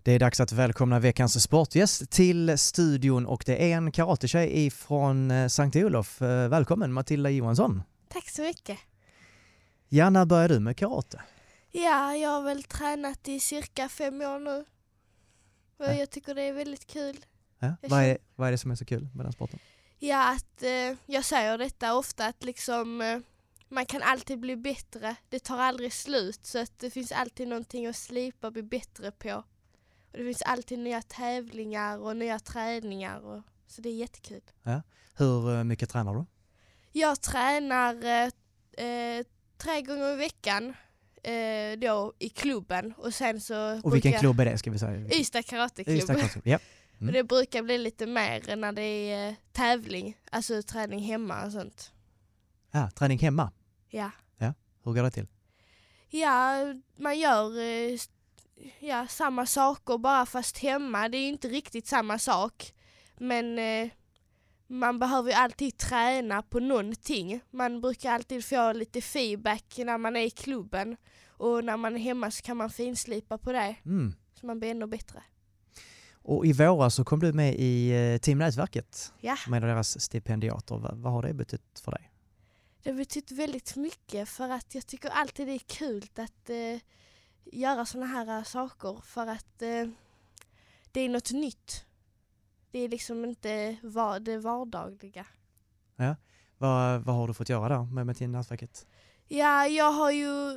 Det är dags att välkomna veckans sportgäst till studion och det är en karatetjej från Sankt Olof. Välkommen Matilda Johansson. Tack så mycket. Ja, när började du med karate? Ja, jag har väl tränat i cirka 5 år nu. Och jag tycker det är väldigt kul. Ja. Vad är det som är så kul med den sporten? Ja, att jag säger detta ofta att liksom man kan alltid bli bättre. Det tar aldrig slut så att det finns alltid någonting att slipa och bli bättre på. Och det finns alltid nya tävlingar och nya träningar. Så det är jättekul. Ja. Hur mycket tränar du? Jag tränar 3 gånger i veckan då i klubben. Och sen så och vilken klubb är det ska vi säga? Ystad karateklubb. Ja. Och det brukar bli lite mer när det är tävling. Alltså träning hemma och sånt. Ja, träning hemma? Ja. Hur går det till? Ja, man gör samma saker bara fast hemma. Det är ju inte riktigt samma sak. Men man behöver ju alltid träna på någonting. Man brukar alltid få lite feedback när man är i klubben. Och när man är hemma så kan man finslipa på det. Så man blir ännu bättre. Och i våras så kom du med i Teamnätverket med deras stipendiater. Vad har det betytt för dig? Det har betytt väldigt mycket för att jag tycker alltid det är kul att göra såna här saker för att det är något nytt. Det är liksom inte det vardagliga. Ja. Vad har du fått göra då med Teamnätverket? Ja, jag har ju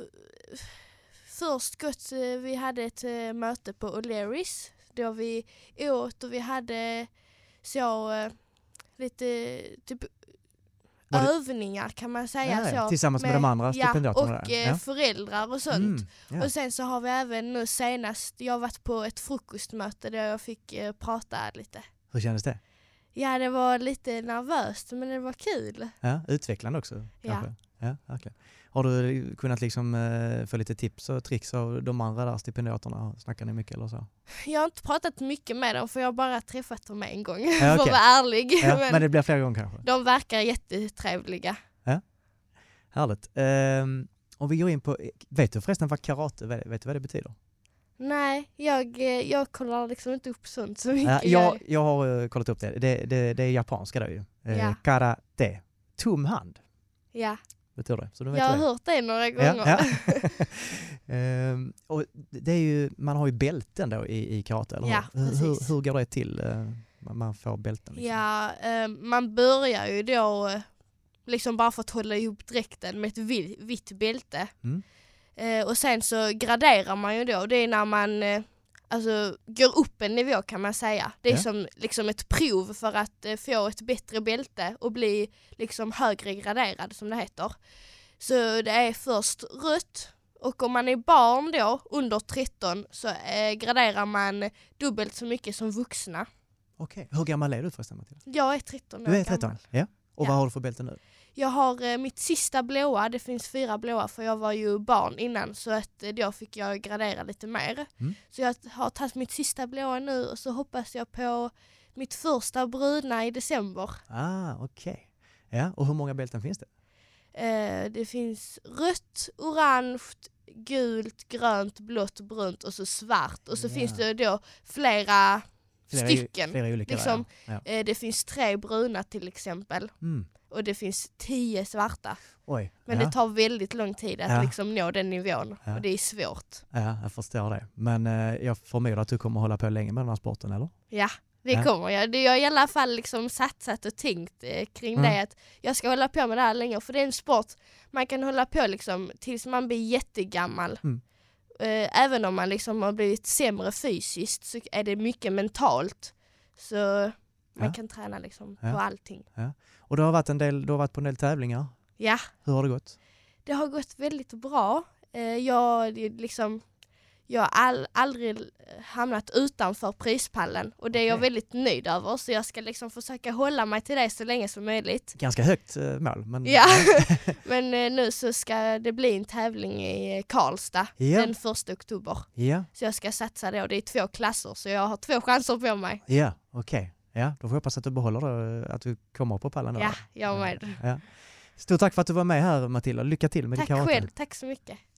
först vi hade ett möte på O'Learys då vi åt och vi hade så lite typ övningar kan man säga. Så, tillsammans med de andra stipendiaterna. Och föräldrar och sånt. Och sen så har vi även nu senast, jag har varit på ett frukostmöte där jag fick prata lite. Hur kändes det? Ja, det var lite nervöst men det var kul. Ja, utvecklande också. Kanske. Ja, verkligen. Har du kunnat liksom få lite tips och tricks av de andra där stipendiaterna? Snackar ni mycket eller så? Jag har inte pratat mycket med dem för jag har bara träffat dem en gång. För att vara ärlig. Ja, men det blir flera gånger kanske? De verkar jättetrevliga. Ja, härligt. Om vi går in på, vet du förresten vad karate, vet du vad det betyder? Nej, jag kollar liksom inte upp sånt så mycket. Jag har kollat upp det. Det är japanska då ju. Karate. Tom hand. Ja. Betyder det. Så du vet jag har hört det några gånger. Ja. Och det är ju, man har ju bälten då i karate, eller hur går det till man får bälten? Liksom? Ja, man börjar ju då liksom bara för att hålla ihop dräkten med ett vitt bälte. Och sen så graderar man ju då. Det är när man går upp en nivå kan man säga. Det är som liksom ett prov för att få ett bättre bälte och bli liksom högre graderad som det heter. Så det är först rött och om man är barn då under 13 så graderar man dubbelt så mycket som vuxna. Okej. Hur gammal är du förresten, Matilda? Jag är 13 år. Du är 13? Ja. Och vad har du för bälte nu? Jag har mitt sista blåa, det finns 4 blåa för jag var ju barn innan så att då fick jag gradera lite mer. Så jag har tagit mitt sista blåa nu och så hoppas jag på mitt första bruna i december. Okej. Ja, och hur många bälten finns det? Det finns rött, orange, gult, grönt, blått, brunt och så svart. Och så finns det då flera stycken. Flera olika liksom, det finns 3 bruna till exempel. Och det finns 10 svarta. Oj, men det tar väldigt lång tid att liksom nå den nivån. Och det är svårt. Ja, jag förstår det. Men jag förmodar att du kommer hålla på länge med den här sporten, eller? Ja, det kommer jag. Jag har i alla fall liksom satsat och tänkt kring det. Att jag ska hålla på med det här länge. För det är en sport man kan hålla på liksom, tills man blir jättegammal. Även om man liksom har blivit sämre fysiskt så är det mycket mentalt. Så man kan träna liksom på allting. Ja. Och du har varit på en del tävlingar. Ja. Hur har det gått? Det har gått väldigt bra. Jag har aldrig hamnat utanför prispallen. Och det är jag väldigt nöjd över. Så jag ska liksom försöka hålla mig till det så länge som möjligt. Ganska högt mål. Men... Ja, men nu så ska det bli en tävling i Karlstad den 1 oktober. Ja. Så jag ska satsa då. Det är 2 klasser så jag har 2 chanser på mig. Ja, okej. Ja, då får jag hoppas att du behåller det, att du kommer upp på pallen. Ja, jag med. Ja. Stort tack för att du var med här, Matilda. Lycka till med tack karate. Tack själv, tack så mycket.